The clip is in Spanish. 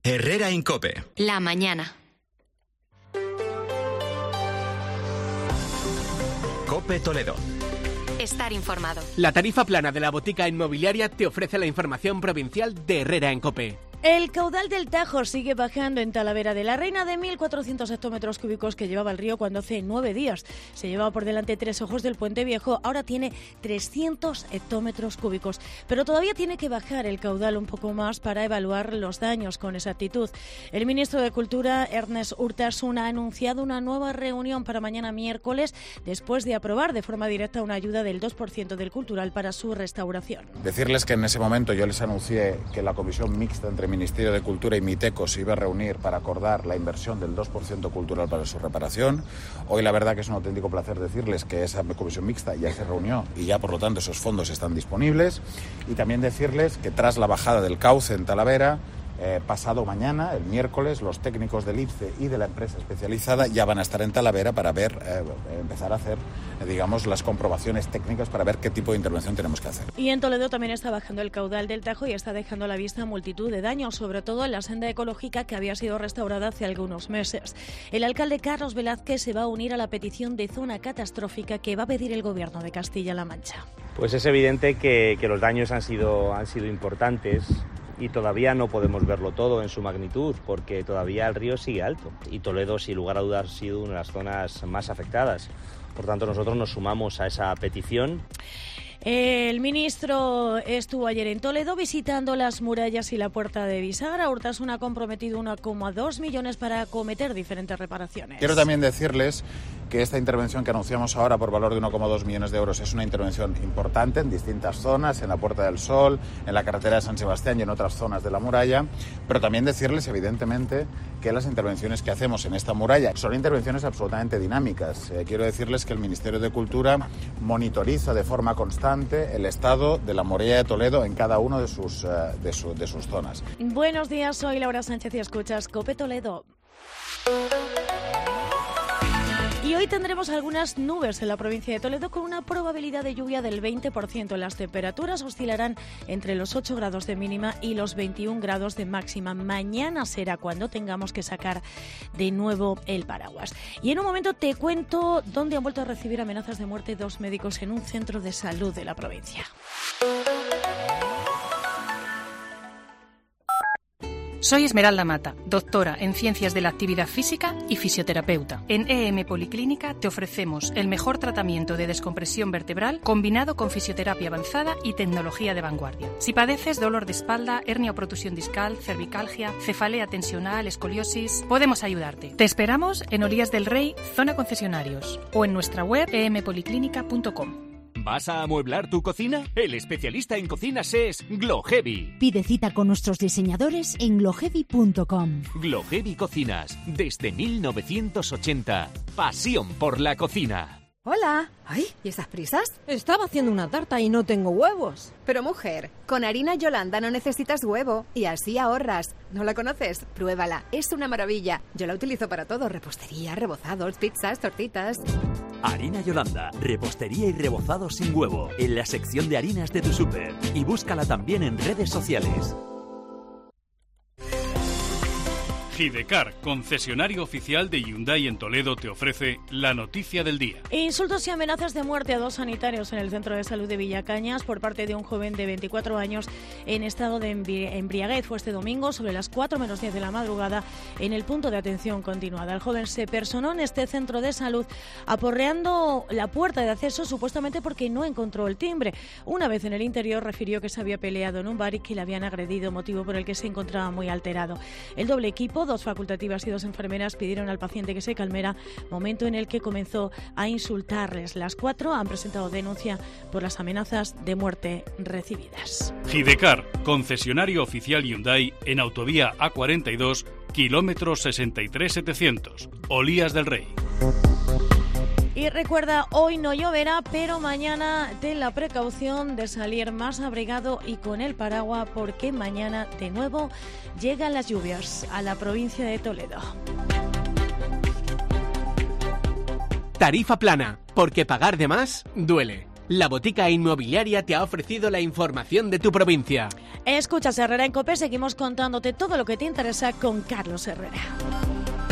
Herrera en COPE. La mañana. COPE Toledo. Estar informado. La tarifa plana de la botica inmobiliaria te ofrece la información provincial de Herrera en COPE. El caudal del Tajo sigue bajando en Talavera de la Reina de 1.400 hectómetros cúbicos que llevaba el río cuando hace 9 días. Se llevaba por delante 3 ojos del Puente Viejo, ahora tiene 300 hectómetros cúbicos. Pero todavía tiene que bajar el caudal un poco más para evaluar los daños con exactitud. El ministro de Cultura, Ernest Urtasun, ha anunciado una nueva reunión para mañana miércoles, después de aprobar de forma directa una ayuda del 2% del cultural para su restauración. Decirles que en ese momento yo les anuncié que la comisión mixta entre Ministerio de Cultura y Miteco se iba a reunir para acordar la inversión del 2% cultural para su reparación. Hoy la verdad que es un auténtico placer decirles que esa comisión mixta ya se reunió y ya por lo tanto esos fondos están disponibles. Y también decirles que tras la bajada del cauce en Talavera, pasado mañana, el miércoles, los técnicos del IPCE y de la empresa especializada ya van a estar en Talavera para ver, empezar a hacer, digamos, las comprobaciones técnicas para ver qué tipo de intervención tenemos que hacer. Y en Toledo también está bajando el caudal del Tajo y está dejando a la vista multitud de daños, sobre todo en la senda ecológica que había sido restaurada hace algunos meses. El alcalde Carlos Velázquez se va a unir a la petición de zona catastrófica que va a pedir el Gobierno de Castilla-La Mancha. Pues es evidente que los daños han sido importantes. Y todavía no podemos verlo todo en su magnitud, porque todavía el río sigue alto. Y Toledo, sin lugar a dudas, ha sido una de las zonas más afectadas. Por tanto, nosotros nos sumamos a esa petición. El ministro estuvo ayer en Toledo visitando las murallas y la puerta de Bisagra. Urtasun ha comprometido 1,2 millones para acometer diferentes reparaciones. Quiero también decirles que esta intervención que anunciamos ahora por valor de 1,2 millones de euros es una intervención importante en distintas zonas, en la Puerta del Sol, en la carretera de San Sebastián y en otras zonas de la muralla, pero también decirles evidentemente que las intervenciones que hacemos en esta muralla son intervenciones absolutamente dinámicas. Quiero decirles que el Ministerio de Cultura monitoriza de forma constante el estado de la muralla de Toledo en cada uno de sus zonas. Buenos días, soy Laura Sánchez y escuchas COPE Toledo. Y hoy tendremos algunas nubes en la provincia de Toledo con una probabilidad de lluvia del 20%. Las temperaturas oscilarán entre los 8 grados de mínima y los 21 grados de máxima. Mañana será cuando tengamos que sacar de nuevo el paraguas. Y en un momento te cuento dónde han vuelto a recibir amenazas de muerte 2 médicos en un centro de salud de la provincia. Soy Esmeralda Mata, doctora en Ciencias de la Actividad Física y fisioterapeuta. En EM Policlínica te ofrecemos el mejor tratamiento de descompresión vertebral combinado con fisioterapia avanzada y tecnología de vanguardia. Si padeces dolor de espalda, hernia o protusión discal, cervicalgia, cefalea tensional, escoliosis, podemos ayudarte. Te esperamos en Olías del Rey, zona concesionarios, o en nuestra web empoliclínica.com. ¿Vas a amueblar tu cocina? El especialista en cocinas es Gloheavy. Pide cita con nuestros diseñadores en gloheavy.com. Gloheavy Cocinas, desde 1980. Pasión por la cocina. Hola. Ay, ¿y esas prisas? Estaba haciendo una tarta y no tengo huevos. Pero mujer, con harina Yolanda no necesitas huevo y así ahorras. ¿No la conoces? Pruébala, es una maravilla. Yo la utilizo para todo, repostería, rebozados, pizzas, tortitas. Harina Yolanda, repostería y rebozados sin huevo, en la sección de harinas de tu súper. Y búscala también en redes sociales. Hidecar, concesionario oficial de Hyundai en Toledo, te ofrece la noticia del día. Insultos y amenazas de muerte a 2 sanitarios en el centro de salud de Villacañas por parte de un joven de 24 años en estado de embriaguez. Fue este domingo sobre las 4 menos 10 de la madrugada en el punto de atención continuada. El joven se personó en este centro de salud aporreando la puerta de acceso supuestamente porque no encontró el timbre. Una vez en el interior refirió que se había peleado en un bar y que le habían agredido, motivo por el que se encontraba muy alterado. El doble equipo, 2 facultativas y 2 enfermeras, pidieron al paciente que se calmara, momento en el que comenzó a insultarles. Las 4 han presentado denuncia por las amenazas de muerte recibidas. Hidecar, concesionario oficial Hyundai en autovía A42, kilómetro 63700, Olías del Rey. Y recuerda, hoy no lloverá, pero mañana ten la precaución de salir más abrigado y con el paraguas, porque mañana de nuevo llegan las lluvias a la provincia de Toledo. Tarifa plana, porque pagar de más duele. La Botica Inmobiliaria te ha ofrecido la información de tu provincia. Escuchas Herrera en COPE, seguimos contándote todo lo que te interesa con Carlos Herrera.